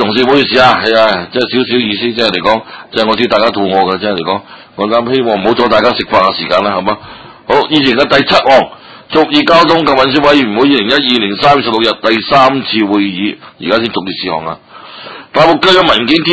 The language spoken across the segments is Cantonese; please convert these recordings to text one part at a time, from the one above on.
同事唔好意思啊，係啊，即係少少意思，即係嚟講，即係我知大家肚餓嘅，即係嚟講，我咁希望唔好阻大家食飯嘅時間啦，係嘛？好，以前嘅第7項，逐意交通及運輸委員會2012年3月16日第3次會議，而家先逐意事項啊。大埔居嘅文件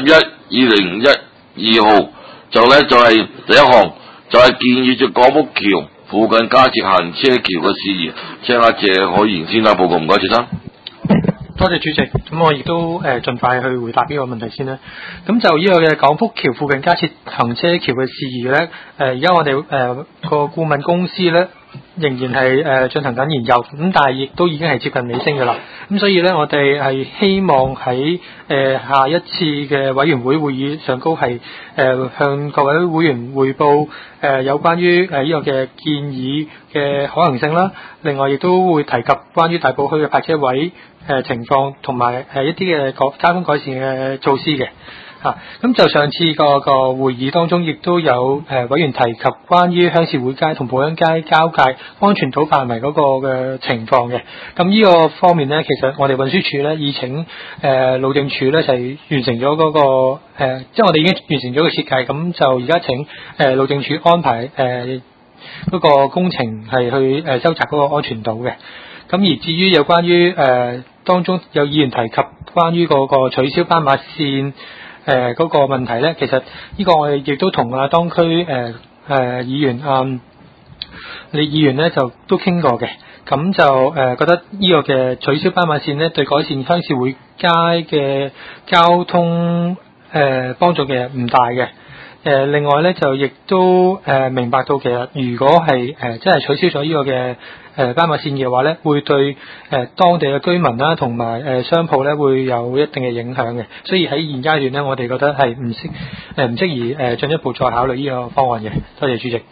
TD21/2012號就係第1項，就係建議住廣福橋附近加設行車橋嘅事宜，請阿謝海賢先生報告，唔該，謝生。 多謝主席，咁我亦都盡快去回答呢個問題先啦。咁就呢個嘅廣福橋附近加設行車橋嘅事宜咧，而家我哋個顧問公司咧仍然係進行緊研究，咁但係亦都已經係接近尾聲㗎啦。咁所以咧，我哋係希望喺下一次嘅委員會會議上高係向各位會員匯報有關於呢個嘅建議嘅可行性啦。另外亦都會提及關於大埔區嘅泊車位情況同埋一啲嘅交通改善嘅措施嘅。咁就上次個會議當中，亦都有委員提及關於鄉事會街同寶欣街交界安全島範圍嗰個嘅情況嘅。咁呢個方面咧，其實我哋運輸署咧已請路政署咧就係完成咗嗰個即係我哋已經完成咗個設計，咁就而家請路政署安排嗰個工程係去收窄嗰個安全島嘅。咁而至於有關於當中有議員提及關於嗰個取消斑馬線嗰個問題咧，其實呢個我哋亦都同當區議員李議員咧就都傾過嘅，咁就覺得呢個嘅取消斑馬線咧對改善鄉事會街嘅交通幫助嘅唔大嘅。另外咧就亦都明白到其實如果係真係取消咗呢個嘅斑馬線嘅話咧，會對當地嘅居民啦同埋商鋪咧會有一定嘅影響嘅，所以喺現階段咧，我哋覺得係唔適宜進一步再考慮呢個方案嘅。多謝主席。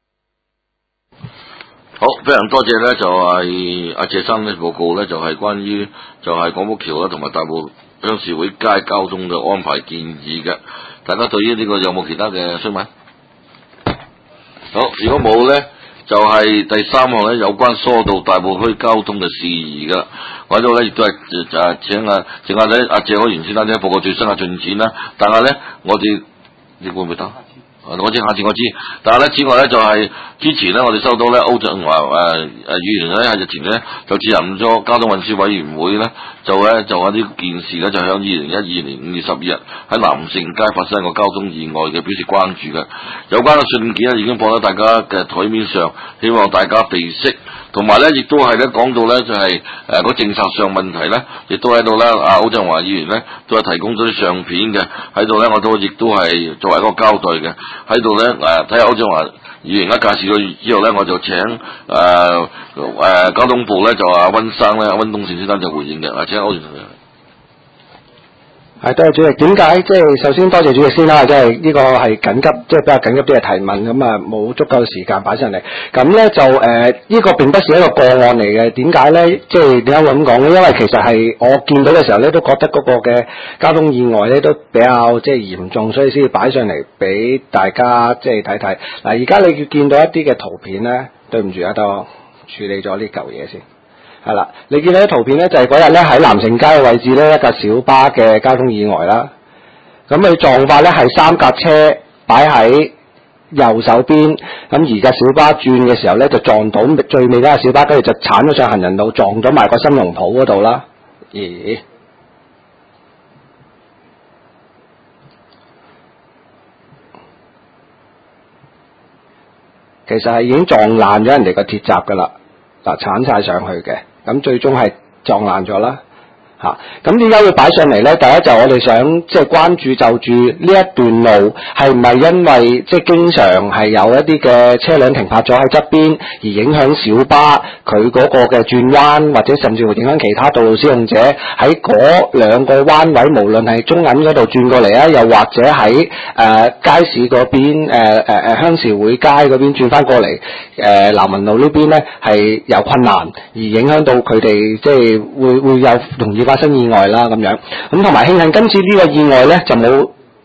好，非常多謝咧，就係阿謝生嘅報告咧，就係關於就係廣福橋啦同埋大埔鄉事會街交通嘅安排建議嘅。大家對於呢個有冇其他嘅詢問？好，如果冇咧，就係第3項咧，有關疏導大埔區交通嘅事宜噶。我喺度咧亦都係請阿謝海賢先生咧報告最新嘅進展啦。但係咧，你會唔會得？下次我知，但係咧，此外咧就係之前咧，我哋收到咧歐振華議員咧喺日前咧就指引咗交通運輸委員會咧，就話呢件事咧就響2012年5月12日喺南盛街發生一個交通意外嘅表示關注嘅。有關嘅信件咧已經放喺大家嘅台面上，希望大家備悉。同埋咧，亦都係咧講到咧就係個政策上問題咧，亦都喺度咧歐振華議員咧都係提供咗啲相片嘅喺度咧，我都亦都係作為一個交代嘅喺度咧睇下歐振華議員一介紹咗之後咧，我就請交通部咧就溫生咧溫東善先生就回應嘅，請歐先生。 係，多謝主席。點解即係首先多謝主席先啦，即係呢個係緊急，即係比較緊急啲嘅提問，咁啊冇足夠時間擺上嚟。咁咧就呢個並不是一個個案嚟嘅。點解咧？即係點解會咁講咧？因為其實係我見到嘅時候咧，都覺得嗰個嘅交通意外咧都比較即係嚴重，所以先至擺上嚟俾大家即係睇睇。嗱，而家你見到一啲嘅圖片咧，對唔住啊，等我處理咗呢嚿嘢先。係啦，你見到啲圖片咧，就係嗰日咧喺南盛街嘅位置咧，一架小巴嘅交通意外啦。咁佢撞法咧係3架車擺喺右手邊，咁而架小巴轉嘅時候咧就撞到最尾嗰架小巴，跟住就鏟咗上行人路，撞咗埋個新榮鋪嗰度啦。咦？其實係已經撞爛咗人哋個鐵閘噶啦，嗱鏟晒上去嘅。咁最終係撞爛咗啦，咁點解會擺上嚟咧？第一就我哋想即係關注就住呢一段路係唔係因為即係經常係有一啲嘅車輛停泊咗喺側邊，而影響小巴佢嗰個嘅轉彎，或者甚至會影響其他道路使用者喺嗰2個彎位，無論係中銀嗰度轉過嚟啊，又或者喺街市嗰邊鄉事會街嗰邊轉翻過嚟南文路呢邊咧係有困難，而影響到佢哋即係會有容易發生意外啦咁樣。咁同埋慶幸今次呢個意外咧就冇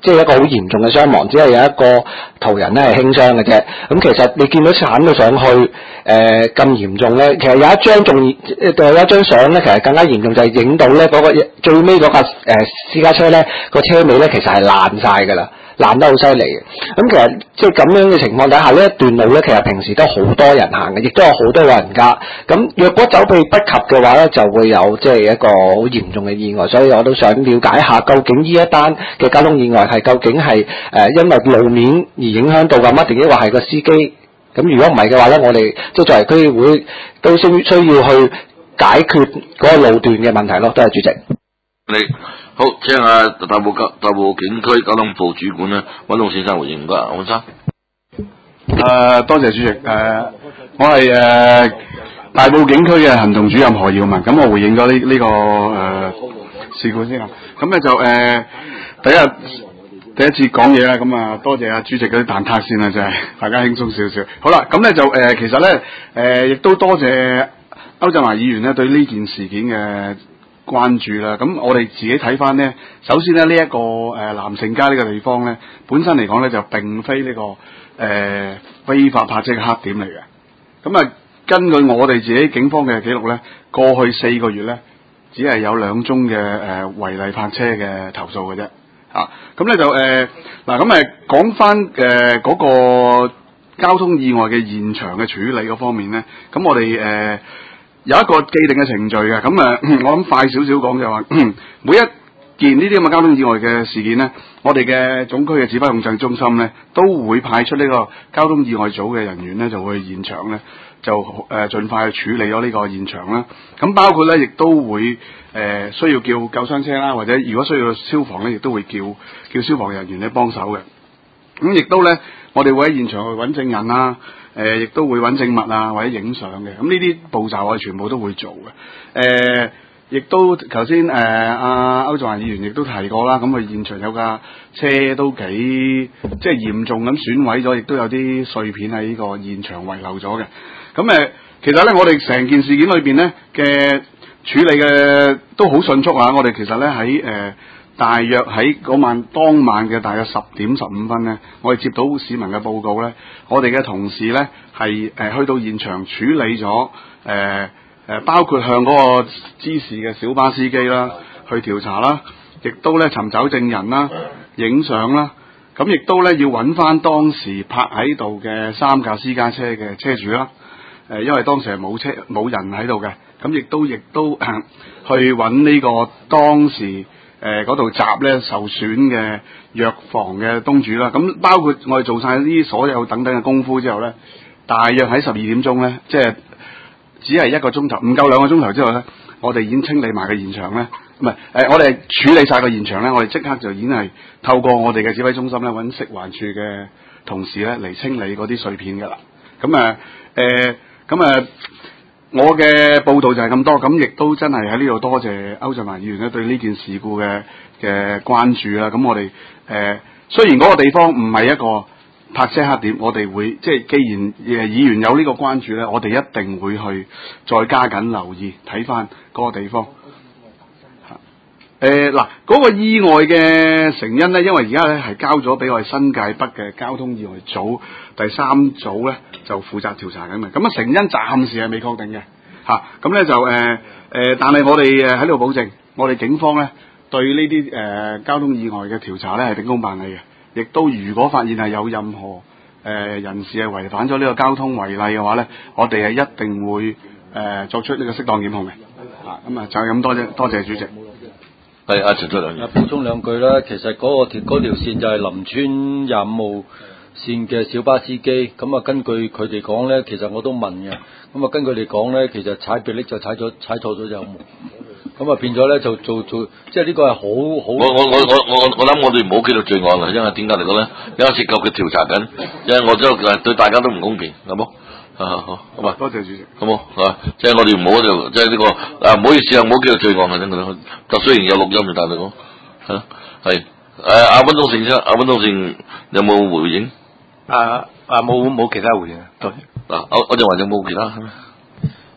即係一個好嚴重嘅傷亡，只係有一個途人咧係輕傷嘅啫。咁其實你見到鏟到上去咁嚴重咧，其實有一張相咧，其實更加嚴重，就係影到咧嗰個最尾嗰架私家車咧個車尾咧其實係爛晒㗎啦。爛得好犀利嘅，咁其實即係咁樣嘅情況底下，呢一段路咧，其實平時都好多人行嘅，亦都有好多老人家。咁若果走避不及嘅話咧，就會有即係一個好嚴重嘅意外。所以我都想了解一下，究竟呢一單嘅交通意外係究竟係因為路面而影響到咁，定抑或係個司機？咁如果唔係嘅話咧，我哋即係作為區議會都需要去解決嗰個路段嘅問題咯。多謝主席。 你好，請下大埔警區交通部主管咧，溫東先生回應㗎，溫生。 多謝主席。我係大埔警區嘅行動主任何耀文。咁我回應咗呢個事故先啊。咁咧就第一次講嘢啦。咁啊，多謝主席嗰啲蛋撻先啦，就係大家輕鬆少少。好啦，咁咧就其實咧亦都多謝歐振華議員咧對呢件事件嘅關注啦。咁我哋自己睇翻呢，首先咧呢一個南城街呢個地方咧，本身嚟講咧就並非呢個非法泊車嘅黑點嚟嘅。咁啊，根據我哋自己警方嘅記錄咧，過去4個月咧，只係有2宗嘅違例泊車嘅投訴嘅啫。咁咧就嗱咁講翻嗰個交通意外嘅現場嘅處理嗰方面咧，咁我哋有一個既定嘅程序嘅。咁我諗快少少講就話，每一件呢啲咁嘅交通意外嘅事件咧，我哋嘅總區嘅指揮控制中心咧，都會派出呢個交通意外組嘅人員咧，就會去現場咧，就盡快去處理咗呢個現場啦。咁包括咧，亦都會需要叫救傷車啦，或者如果需要消防咧，亦都會叫消防人員咧幫手嘅。咁亦都咧，我哋會喺現場去揾證人啦，亦都會揾證物啊，或者影相嘅。咁呢啲步驟我哋全部都會做嘅。亦都頭先歐振華議員亦都提過啦，咁佢現場有架車都幾即係嚴重咁損毀咗，亦都有啲碎片喺呢個現場遺留咗嘅。咁其實咧，我哋成件事件裏邊咧嘅處理嘅都好迅速啊！我哋其實咧喺大約喺當晚嘅大約10點15分咧，我哋接到市民嘅報告咧，我哋嘅同事咧係去到現場處理咗包括向嗰個滋事嘅小巴司機啦去調查啦，亦都咧尋找證人啦、影相啦，咁亦都咧要揾翻當時泊喺度嘅3架私家車嘅車主啦。因為當時係冇人喺度嘅，咁亦都去揾呢個當時嗰度閘咧受損嘅藥房嘅東主啦。咁包括我哋做晒呢啲所有等等嘅功夫之後咧，大約喺12點鐘咧，即係只係1個鐘頭，唔夠2個鐘頭之後咧，我哋已經清理埋個現場咧，唔係我哋處理晒個現場咧，我哋即刻就已經係透過我哋嘅指揮中心咧，揾食環署嘅同事咧嚟清理嗰啲碎片㗎啦。我嘅報道就係咁多，咁亦都真係喺呢度多謝歐振華議員咧對呢件事故嘅關注啦。咁我哋雖然嗰個地方唔係一個泊車黑點，我哋會即係既然議員有呢個關注咧，我哋一定會去再加緊留意睇翻嗰個地方。嗰個意外嘅成因咧，因為而家咧係交咗俾我哋新界北嘅交通意外組第3組咧就負責調查緊嘅。咁成因暫時係未確定嘅咁咧就但係我哋喺度保證，我哋警方咧對呢啲交通意外嘅調查咧係秉公辦理嘅，亦都如果發現係有任何人士係違反咗呢個交通違例嘅話咧，我哋係一定會作出呢個適當檢控嘅。咁就係咁多啫，多謝主席。 係陳卓良。 補充兩句啦，其實嗰條線就係林村25號線嘅小巴司機，咁根據佢哋講咧，其實我都問嘅，咁根據佢哋講咧，其實踩迫力就踩錯咗就咁變咗咧就做即係呢個係好。 我諗我哋唔好記錄罪案啦，因為點解嚟講咧？因為涉及佢調查緊，因為我知道對大家都唔公平，好冇？好嘛， 多謝主席， 好冇即係我哋唔好就即係呢個唔好意思啊，唔好記錄罪案啊，真嘅。就雖然有錄音，但係講係阿溫東勝先，阿溫東勝有冇回應？ 冇其他回應，多謝。 我就話有冇其他？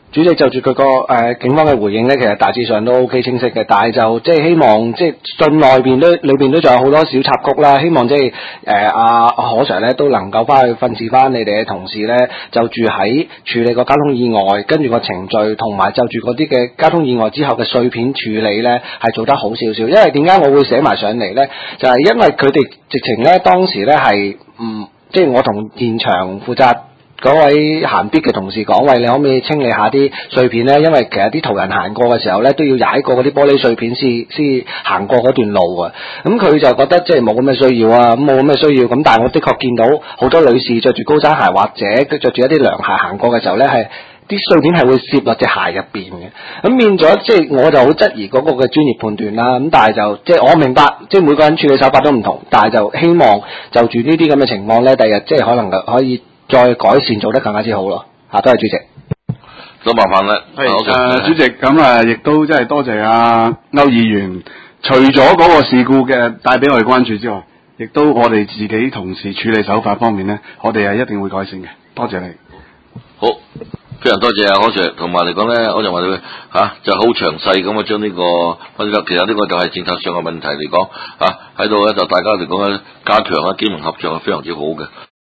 主席就住佢個警方嘅回應咧，其實大致上都 OK 清晰嘅，但係就即係希望即係信內邊裏邊都仲有好多小插曲啦，希望即係阿何 Sir 咧都能夠翻去訓示翻你哋嘅同事咧，就住喺處理個交通意外，跟住個程序同埋就住嗰啲嘅交通意外之後嘅碎片處理咧，係做得好少少。因為點解我會寫埋上嚟咧？就係因為佢哋直情咧當時咧係即係我同現場負責嗰位行必嘅同事講，喂，你可唔可以清理下啲碎片咧？因為其實啲途人行過嘅時候咧，都要踩過嗰啲玻璃碎片先行過嗰段路啊。咁佢就覺得即係冇咁嘅需要啊，冇咁嘅需要。咁但係我的確見到好多女士着住高踭鞋或者着住一啲涼鞋行過嘅時候咧，係啲碎片係會攝落隻鞋入邊嘅。咁變咗即係我就好質疑嗰個嘅專業判斷啦。咁但係就即係我明白，即係每個人處理手法都唔同，但係就希望就住呢啲咁嘅情況咧，第日即係可能可以再改善做得更加之好咯。多謝主席。 都麻煩啦。 主席咁亦都真係多謝歐議員，除咗嗰個事故嘅帶俾我哋關注之外，亦都我哋自己同事處理手法方面咧，我哋係一定會改善嘅。多謝你。 好，非常多謝何 Sir，同埋嚟講咧，我就話你就好詳細咁將呢個分析，其實呢個就係政策上嘅問題嚟講喺度咧就大家嚟講咧加強機民合作係非常之好嘅。